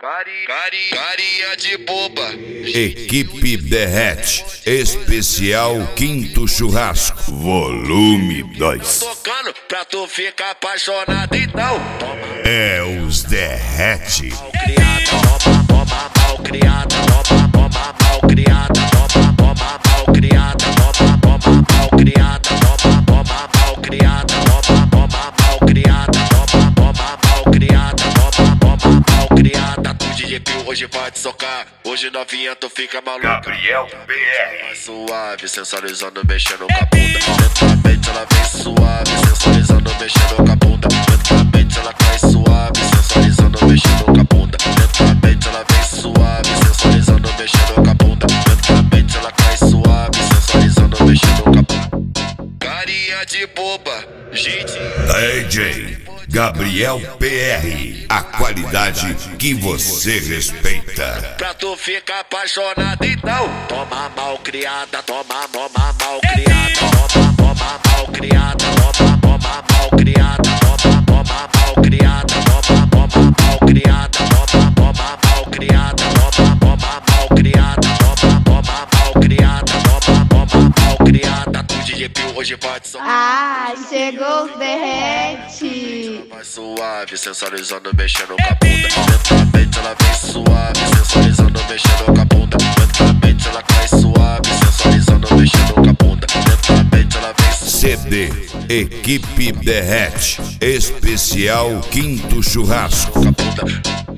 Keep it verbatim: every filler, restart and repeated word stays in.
Cari, cari, carinha de boba. Equipe Derrete, especial Quinto Churrasco, volume dois. Tocando pra tu ficar apaixonado então. É os Derrete. Mal criada, toma, toma, mal criada, toma, toma, mal criada, toma, toma, mal criada, toma, toma, mal criada, toma, toma, mal criada, toma, toma, mal criada, toma, toma, mal criada. Tu D J Pio hoje vai te socar, hoje novinha tu fica maluca. Gabriel B R. Mais suave, sensualizando, mexendo com a bunda. Lentamente ela vem suave, sensualizando, mexendo com a bunda. Lentamente ela cai suave, sensualizando, mexendo com a bunda. Lentamente ela vem suave, sensualizando, mexendo com a bunda. Lentamente ela cai suave, sensualizando, mexendo com a bunda. Carinha de boba, gente. D J Gabriel P R, a qualidade que você respeita. Pra tu ficar apaixonado então. Toma mal criada, toma, toma mal criada, toma, toma mal criada, toma, toma mal criada, toma, toma mal criada, toma, toma mal criada, toma, toma mal criada, toma, toma mal criada, toma, toma mal criada, toma, toma mal criada. Tu D J Pio hoje vai te socar. Ah, chegou os Derrete. Mais suave, sensualizando, mexendo com a bunda. Lentamente ela vem suave, sensualizando, mexendo com a bunda. Lentamente ela cai suave, sensualizando, mexendo com a bunda. Lentamente ela vem suave. C D Equipe Derrete, especial Quinto Churrasco. Com a bunda.